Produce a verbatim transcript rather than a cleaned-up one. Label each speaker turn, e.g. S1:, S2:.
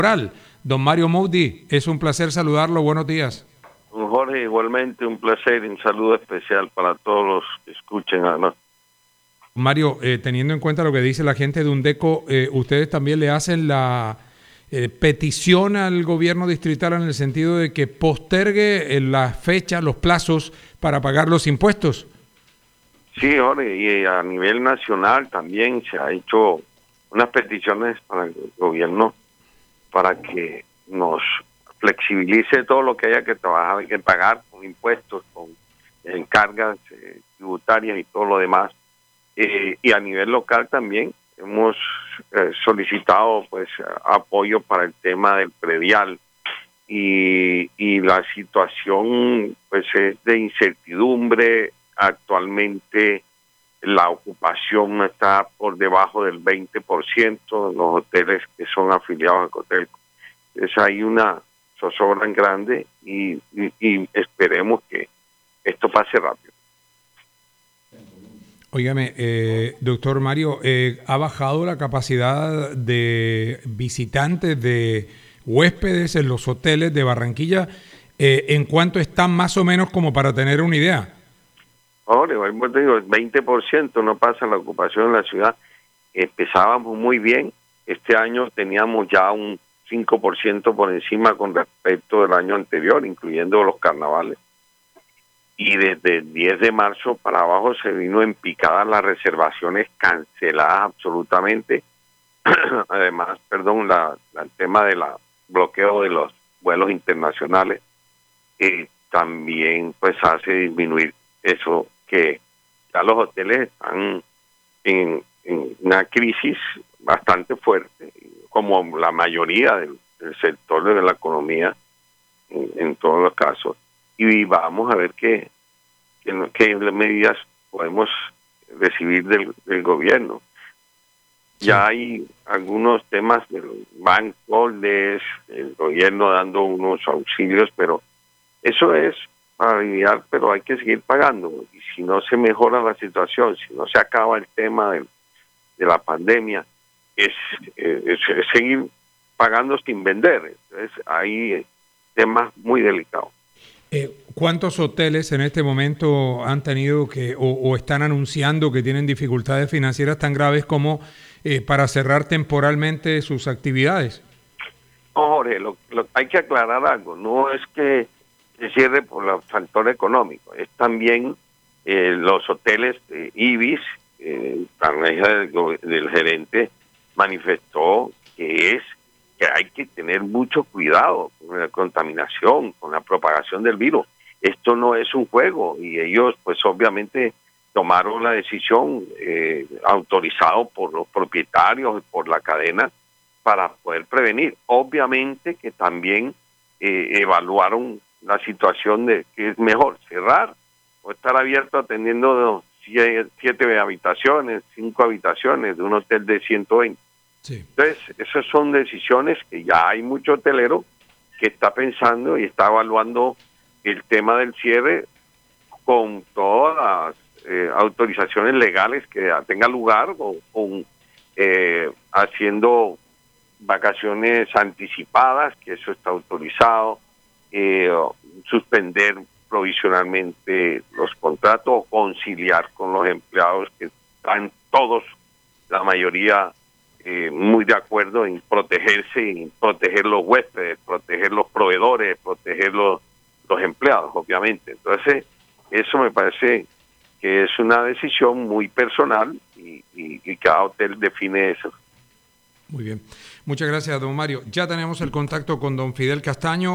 S1: Don Mario Moody, es un placer saludarlo. Buenos días.
S2: Don Jorge, igualmente un placer y un saludo especial para todos los que escuchen. Además.
S1: Mario, eh, teniendo en cuenta lo que dice la gente de UNDECO, eh, ¿ustedes también le hacen la eh, petición al gobierno distrital en el sentido de que postergue eh, las fechas, los plazos para pagar los impuestos?
S2: Sí, Jorge, y a nivel nacional también se ha hecho unas peticiones para el gobierno para que nos flexibilice todo lo que haya que trabajar, hay que pagar con impuestos, con encargas eh, tributarias y todo lo demás. Eh, y a nivel local también hemos eh, solicitado pues apoyo para el tema del predial y, y la situación pues es de incertidumbre. Actualmente la ocupación está por debajo del veinte por ciento en los hoteles que son afiliados a Cotelco. Entonces hay una zozobra grande y, y, y esperemos que esto pase rápido.
S1: Óigame, eh, doctor Mario, eh, ¿ha bajado la capacidad de visitantes, de huéspedes en los hoteles de Barranquilla? Eh, ¿En cuánto están más o menos como para tener una idea?
S2: Ahora, te digo, el veinte por ciento no pasa la ocupación en la ciudad. Empezábamos muy bien. Este año teníamos ya un cinco por ciento por encima con respecto del año anterior, incluyendo los carnavales. Y desde el diez de marzo para abajo se vino en picada las reservaciones canceladas absolutamente. Además, perdón, la, la, el tema del bloqueo de los vuelos internacionales eh, también pues hace disminuir eso, que ya los hoteles están en, en una crisis bastante fuerte, como la mayoría del, del sector de la economía en, en todos los casos. Y vamos a ver qué, qué, qué medidas podemos recibir del, del gobierno. Sí. Ya hay algunos temas del banco, del gobierno dando unos auxilios, pero eso es para aliviar, pero hay que seguir pagando. Y si no se mejora la situación, si no se acaba el tema de, de la pandemia, es, es, es seguir pagando sin vender. Entonces hay temas muy delicados.
S1: Eh, ¿Cuántos hoteles en este momento han tenido que o, o están anunciando que tienen dificultades financieras tan graves como eh, para cerrar temporalmente sus actividades?
S2: No, Jorge, lo, lo, hay que aclarar algo. No es que se cierre por el factor económico, es también eh, los hoteles eh, Ibis, eh, la hija del, del gerente manifestó que es que hay que tener mucho cuidado con la contaminación, con la propagación del virus. Esto no es un juego y ellos pues obviamente tomaron la decisión eh, autorizado por los propietarios y por la cadena para poder prevenir. Obviamente que también eh, evaluaron la situación de que es mejor cerrar o estar abierto atendiendo siete, siete habitaciones, cinco habitaciones de un hotel de ciento veinte. Sí. Entonces, esas son decisiones que ya hay mucho hotelero que está pensando y está evaluando el tema del cierre con todas las eh, autorizaciones legales que tenga lugar o con eh, haciendo vacaciones anticipadas, que eso está autorizado, eh, suspender provisionalmente los contratos o conciliar con los empleados que están todos, la mayoría, eh, muy de acuerdo en protegerse, en proteger los huéspedes, proteger los proveedores, proteger los, los empleados, obviamente. Entonces, eso me parece que es una decisión muy personal y, y, y cada hotel define eso.
S1: Muy bien. Muchas gracias, don Mario. Ya tenemos el contacto con don Fidel Castaño.